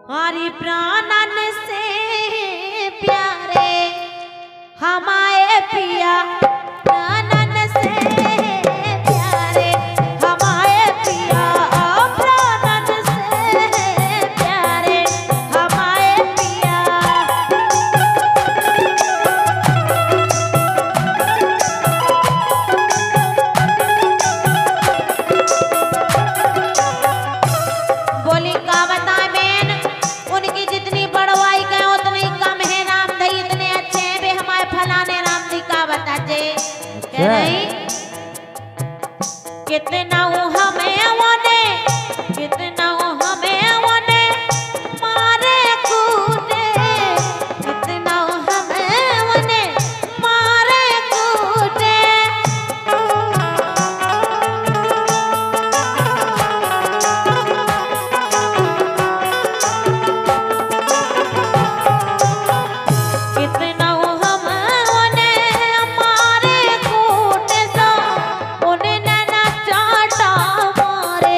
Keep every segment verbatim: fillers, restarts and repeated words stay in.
हमारी प्राणन से प्यारे हमारे पिया प्राणन से प्यारे हमारे पिया प्राणन से प्यारे हमारे पिया। बोली का बताए बेन उनकी जितनी बड़वाई कहे उतनी कम है। राम दई इतने अच्छे हैं वे हमारे फलाने राम दी का बताते कह रही कितना वो हमें वने कितना वो हमें वने मारे कूटे कितना वो हमें वने मारे कूटे। कितना वो हमने मारे कूट सा उन्हें नैना चाटा मारे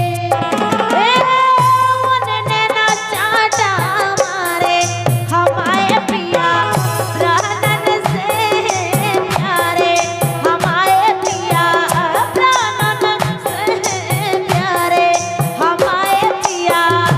उन्हें नैना चाटा मारे हमारे पिया प्राणन से प्यारे हमारे पिया प्राणन से प्यारे हमारे पिया।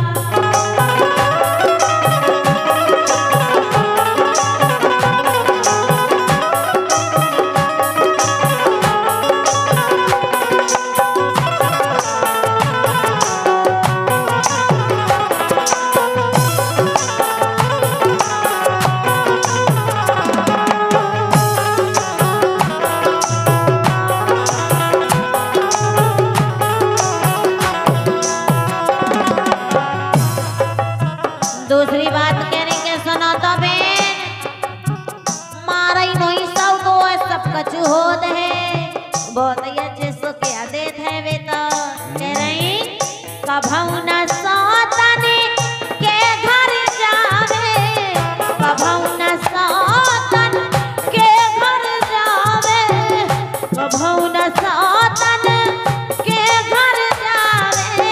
दूसरी बात कहने के सुनो तो बेन मारा ही नहीं सब तो सब कछु होत है बहुत ही अच्छे सो क्या देत है वे तो कह रही कभऊ न सौतने के घर जावे कभऊ न सौतन के घर जावे कभऊ न सौतन के घर जावे।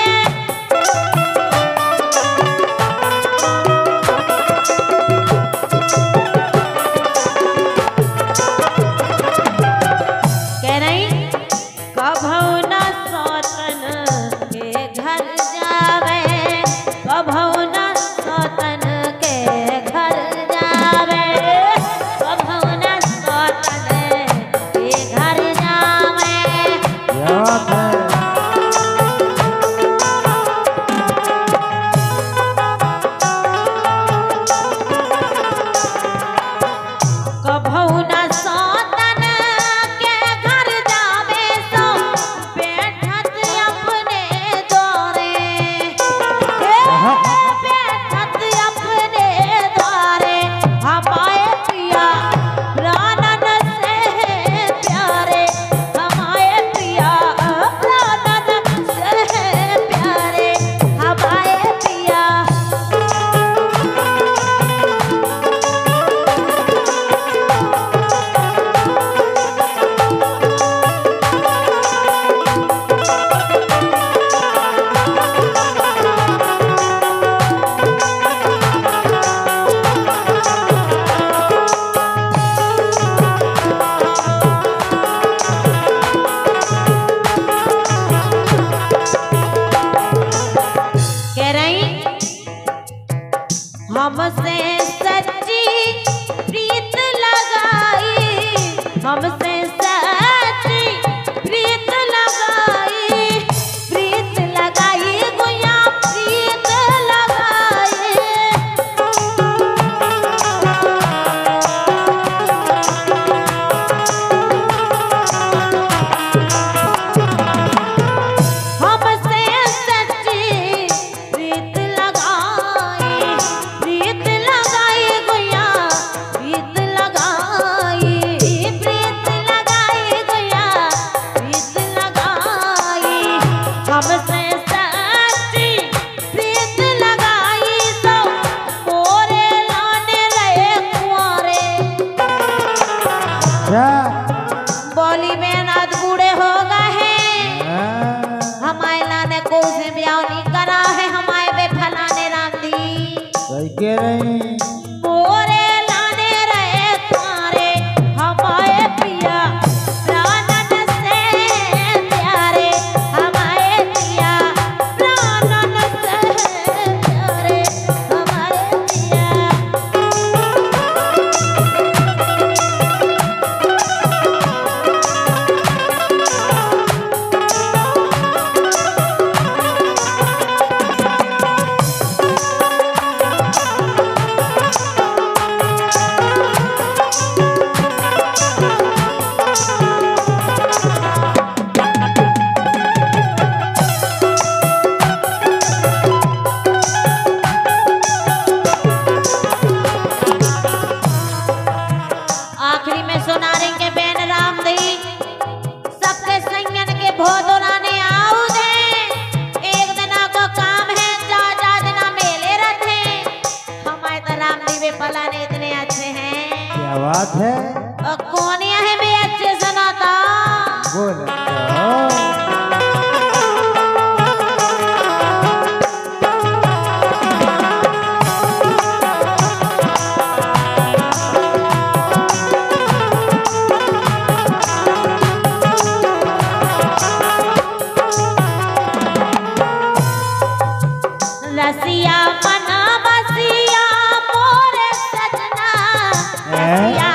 कह रही कभऊ न सौतन के घर जावे कभऊ न सौतन के घर जावे कभऊ न सौतन के घर जावे। कभऊ न सौतन के घर जावे सो बैठत अपने द्वारे बैठत अपने द्वारे हमारे पिया प्राणन से प्यारे हमारे पिया प्राणन से प्यारे हमारे पिया। कह रही हमसे सच्ची प्रीत लगाई हमसे सच्ची प्रीत लगाई प्रीत लगाई गुया प्रीत लगाई। हमसे सच्ची प्रीत लगाई प्रीत लगाई गुया प्रीत लगाई प्रीत कह रहे मोरे लाने रहे तुम्हारे हमारे पिया प्राणन से प्यारे हमारे पिया प्राणन से प्यारे हमारे पिया। आखिरी में सुनारे के बेन राम दी सबके संयन के भोदुराने आऊ दे एक दिना को काम है जा जा दिना मेले रथे हमारे तो राम दी वे पलाने इतने अच्छे हैं। क्या बात है और कौनिया है भी अच्छे सुनाता बोल रसिया मना बसिया मोरे सजना रसिया